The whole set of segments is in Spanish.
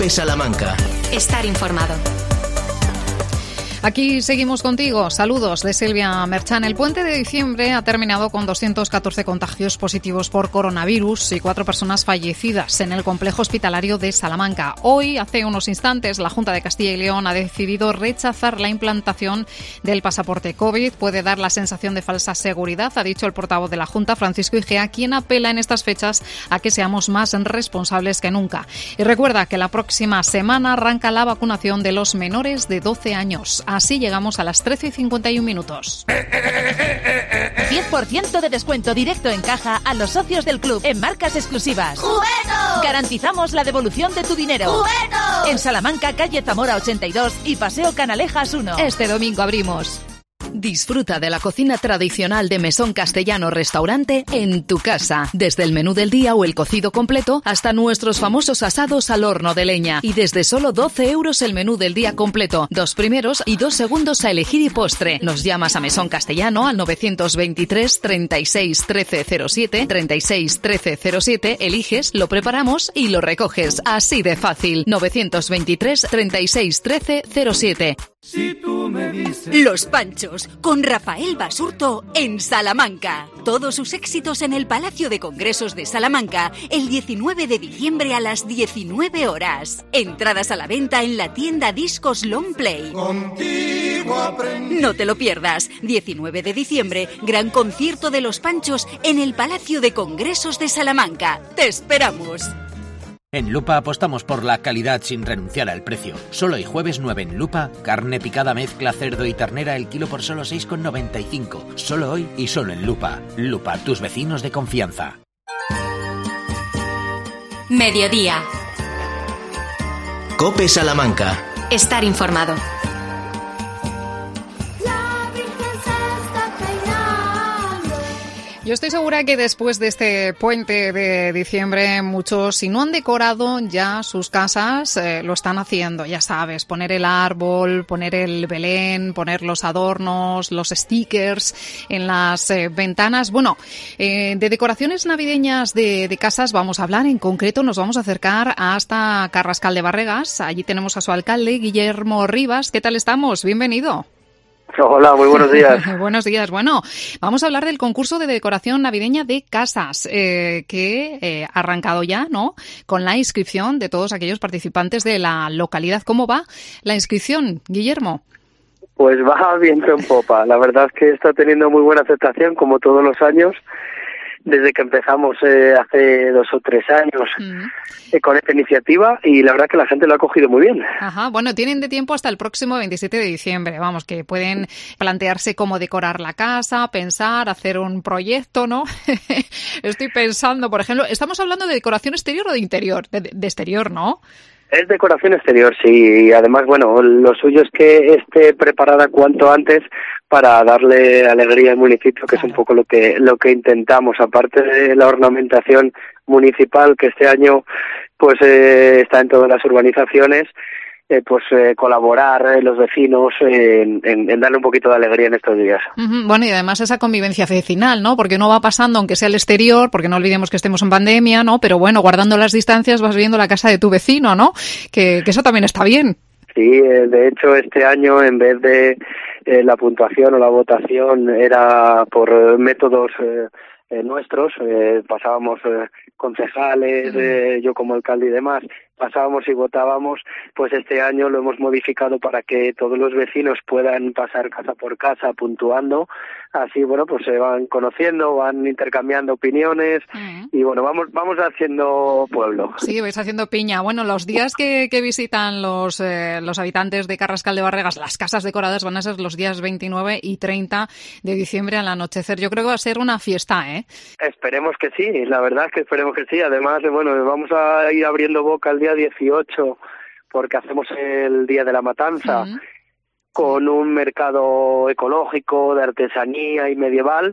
COPE Salamanca. Estar informado. Aquí seguimos contigo. Saludos de Silvia Merchan. El puente de diciembre ha terminado con 214 contagios positivos por coronavirus y 4 personas fallecidas en el complejo hospitalario de Salamanca. Hoy, hace unos instantes, la Junta de Castilla y León ha decidido rechazar la implantación del pasaporte COVID. Puede dar la sensación de falsa seguridad, ha dicho el portavoz de la Junta, Francisco Igea, quien apela en estas fechas a que seamos más responsables que nunca. Y recuerda que la próxima semana arranca la vacunación de los menores de 12 años. Así llegamos a las 13:51. 10% de descuento directo en caja a los socios del club en marcas exclusivas. ¡Juguetos! Garantizamos la devolución de tu dinero. ¡Juguetos! En Salamanca, calle Zamora 82 y Paseo Canalejas 1. Este domingo abrimos. Disfruta de la cocina tradicional de Mesón Castellano Restaurante en tu casa. Desde el menú del día o el cocido completo hasta nuestros famosos asados al horno de leña. Y desde solo 12 euros el menú del día completo. 2 primeros y 2 segundos a elegir y postre. Nos llamas a Mesón Castellano al 923 36 13 07, 36 13 07, eliges, lo preparamos y lo recoges. Así de fácil. 923 36 13 07. Si tú me dices... Los Panchos, con Rafael Basurto en Salamanca. Todos sus éxitos en el Palacio de Congresos de Salamanca el 19 de diciembre a las 19 horas. Entradas a la venta en la tienda Discos Long Play. Contigo aprendí. No te lo pierdas. 19 de diciembre, gran concierto de Los Panchos en el Palacio de Congresos de Salamanca. ¡Te esperamos! En Lupa apostamos por la calidad sin renunciar al precio. Solo hoy jueves 9 en Lupa, carne picada mezcla cerdo y ternera el kilo por solo 6,95. Solo hoy y solo en Lupa. Lupa, tus vecinos de confianza. Mediodía. COPE Salamanca. Estar informado. Yo estoy segura que después de este puente de diciembre muchos, si no han decorado ya sus casas, lo están haciendo, ya sabes, poner el árbol, poner el Belén, poner los adornos, los stickers en las ventanas. Bueno, de decoraciones navideñas de casas vamos a hablar. En concreto nos vamos a acercar hasta Carrascal de Barregas. Allí tenemos a su alcalde, Guillermo Rivas. ¿Qué tal estamos? Bienvenido. Hola, muy buenos días. Buenos días. Bueno, vamos a hablar del concurso de decoración navideña de casas que ha arrancado ya, ¿no? Con la inscripción de todos aquellos participantes de la localidad. ¿Cómo va la inscripción, Guillermo? Pues va viento en popa. La verdad es que está teniendo muy buena aceptación, como todos los años, desde que empezamos hace 2 o 3 años con esta iniciativa, y la verdad que la gente lo ha cogido muy bien. Ajá, bueno, tienen de tiempo hasta el próximo 27 de diciembre, vamos, que pueden plantearse cómo decorar la casa, pensar, hacer un proyecto, ¿no? Estoy pensando, por ejemplo, ¿estamos hablando de decoración exterior o de interior? De exterior, ¿no? Es decoración exterior, sí, y además, bueno, lo suyo es que esté preparada cuanto antes para darle alegría al municipio, que claro, es un poco lo que intentamos, aparte de la ornamentación municipal, que este año pues está en todas las urbanizaciones, colaborar los vecinos en darle un poquito de alegría en estos días. Bueno, y además esa convivencia vecinal, ¿no? Porque uno va pasando, aunque sea el exterior, porque no olvidemos que estemos en pandemia, ¿no? Pero bueno, guardando las distancias vas viendo la casa de tu vecino, ¿no? Que eso también está bien. Sí, de hecho este año, en vez de la puntuación o la votación, era por métodos nuestros, pasábamos concejales, yo como alcalde y demás, pasábamos y votábamos. Pues este año lo hemos modificado para que todos los vecinos puedan pasar casa por casa puntuando. Así, bueno, pues se van conociendo, van intercambiando opiniones y bueno, vamos haciendo pueblo. Sí, vais haciendo piña. Bueno, los días que visitan los habitantes de Carrascal de Barregas, las casas decoradas, van a ser los días 29 y 30 de diciembre al anochecer. Yo creo que va a ser una fiesta, ¿eh? Esperemos que sí, la verdad es que esperemos que sí. Además, bueno, vamos a ir abriendo boca el día 18 porque hacemos el Día de la Matanza. Con un mercado ecológico, de artesanía y medieval,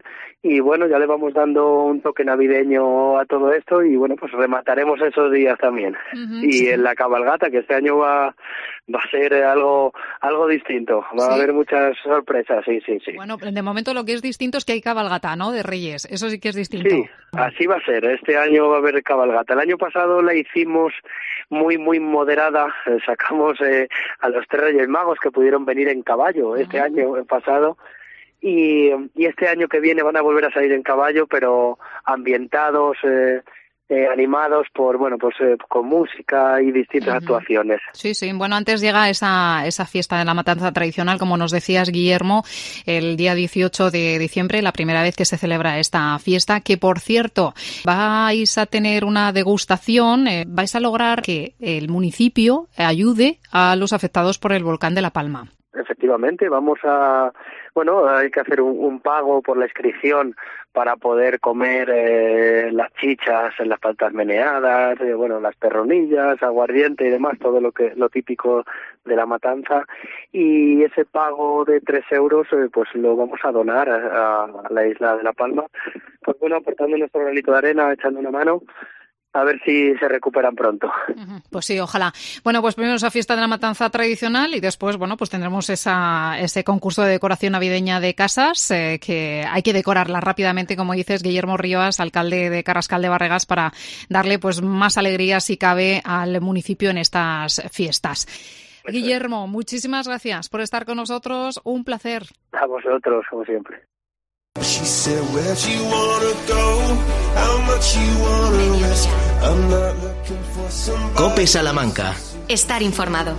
y bueno, ya le vamos dando un toque navideño a todo esto y bueno, pues remataremos esos días también. Y en la cabalgata, que este año va a ser algo distinto, va a haber muchas sorpresas, sí. Bueno, de momento lo que es distinto es que hay cabalgata, ¿no?, de Reyes, eso sí que es distinto. Sí, así va a ser, este año va a haber cabalgata. El año pasado la hicimos muy moderada, sacamos a los 3 Reyes Magos que pudieron venir en caballo este año pasado. Y este año que viene van a volver a salir en caballo, pero ambientados, animados por, con música y distintas actuaciones. Sí, bueno, antes llega esa fiesta de la matanza tradicional, como nos decías, Guillermo, el día 18 de diciembre, la primera vez que se celebra esta fiesta, que por cierto, vais a tener una degustación, vais a lograr que el municipio ayude a los afectados por el volcán de La Palma. Efectivamente, hay que hacer un pago por la inscripción para poder comer las chichas, las patas meneadas, las perronillas, aguardiente y demás, todo lo típico de la matanza. Y ese pago de 3 euros, pues lo vamos a donar a la isla de La Palma. Pues aportando nuestro granito de arena, echando una mano. A ver si se recuperan pronto. Pues sí, ojalá. Bueno, pues primero esa fiesta de la matanza tradicional y después, pues tendremos ese concurso de decoración navideña de casas que hay que decorarla rápidamente, como dices, Guillermo Rivas, alcalde de Carrascal de Barregas, para darle pues más alegría, si cabe, al municipio en estas fiestas. Guillermo, muchísimas gracias por estar con nosotros. Un placer. A vosotros, como siempre. She said, where'd you wanna go? How much you wanna risk? I'm not looking for somebody. COPE Salamanca. Estar informado.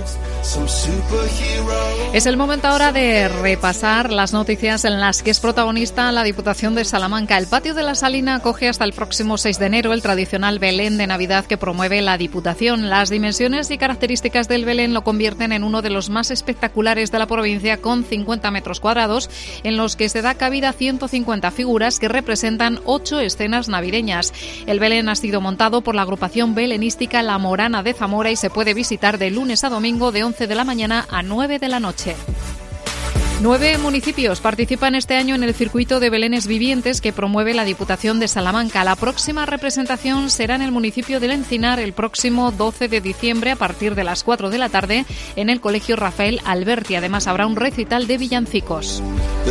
Es el momento ahora de repasar las noticias en las que es protagonista la Diputación de Salamanca. El Patio de la Salina acoge hasta el próximo 6 de enero el tradicional Belén de Navidad que promueve la Diputación. Las dimensiones y características del Belén lo convierten en uno de los más espectaculares de la provincia, con 50 metros cuadrados, en los que se da cabida a 150 figuras que representan 8 escenas navideñas. El Belén ha sido montado por la agrupación belenística La Morana de Zamora y se puede visitar de lunes a domingo de 11 de la mañana a 9 de la noche. 9 municipios participan este año en el circuito de Belenes vivientes que promueve la Diputación de Salamanca. La próxima representación será en el municipio del Encinar el próximo 12 de diciembre a partir de las 4 de la tarde en el Colegio Rafael Alberti. Además habrá un recital de villancicos.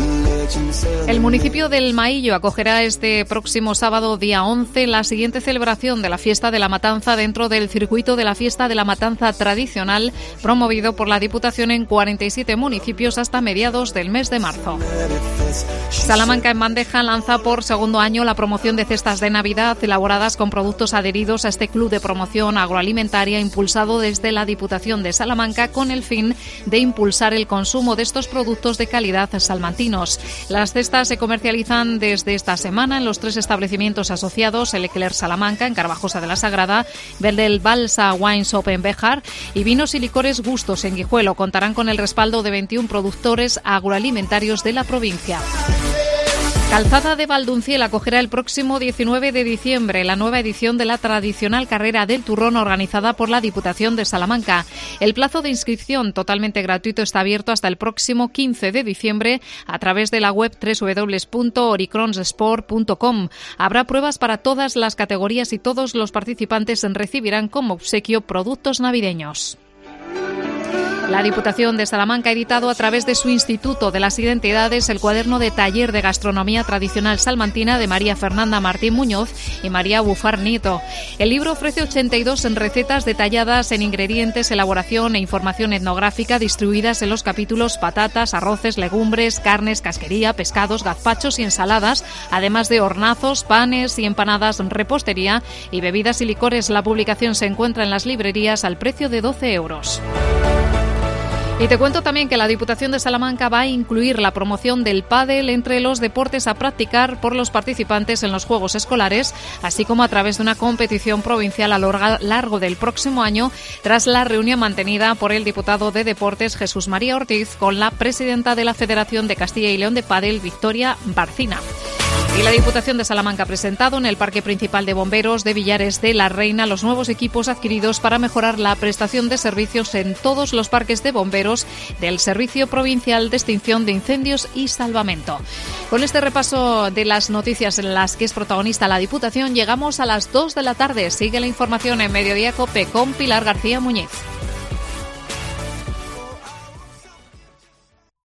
El municipio del Maillo acogerá este próximo sábado, día 11, la siguiente celebración de la Fiesta de la Matanza dentro del circuito de la Fiesta de la Matanza tradicional promovido por la Diputación en 47 municipios hasta mediados del mes de marzo. Salamanca en Bandeja lanza por segundo año la promoción de cestas de Navidad elaboradas con productos adheridos a este club de promoción agroalimentaria impulsado desde la Diputación de Salamanca con el fin de impulsar el consumo de estos productos de calidad salmantinos. Las cestas se comercializan desde esta semana en los 3 establecimientos asociados: el Ecler Salamanca en Carvajosa de la Sagrada, Verdel Balsa Wine Shop en Béjar y Vinos y Licores Gustos en Guijuelo. Contarán con el respaldo de 21 productores agroalimentarios de la provincia. Calzada de Valdunciel acogerá el próximo 19 de diciembre la nueva edición de la tradicional carrera del turrón organizada por la Diputación de Salamanca. El plazo de inscripción, totalmente gratuito, está abierto hasta el próximo 15 de diciembre a través de la web www.oricronsport.com. Habrá pruebas para todas las categorías y todos los participantes recibirán como obsequio productos navideños. La Diputación de Salamanca ha editado a través de su Instituto de las Identidades el cuaderno de taller de gastronomía tradicional salmantina de María Fernanda Martín Muñoz y María Bufar Nieto. El libro ofrece 82 recetas detalladas en ingredientes, elaboración e información etnográfica distribuidas en los capítulos patatas, arroces, legumbres, carnes, casquería, pescados, gazpachos y ensaladas, además de hornazos, panes y empanadas, repostería y bebidas y licores. La publicación se encuentra en las librerías al precio de 12 euros. Y te cuento también que la Diputación de Salamanca va a incluir la promoción del pádel entre los deportes a practicar por los participantes en los Juegos Escolares, así como a través de una competición provincial a lo largo del próximo año, tras la reunión mantenida por el diputado de Deportes Jesús María Ortiz con la presidenta de la Federación de Castilla y León de Pádel, Victoria Barcina. Y la Diputación de Salamanca ha presentado en el Parque Principal de Bomberos de Villares de la Reina los nuevos equipos adquiridos para mejorar la prestación de servicios en todos los parques de bomberos del Servicio Provincial de Extinción de Incendios y Salvamento. Con este repaso de las noticias en las que es protagonista la Diputación, llegamos a las 2 de la tarde. Sigue la información en Mediodía COPE con Pilar García Muñiz.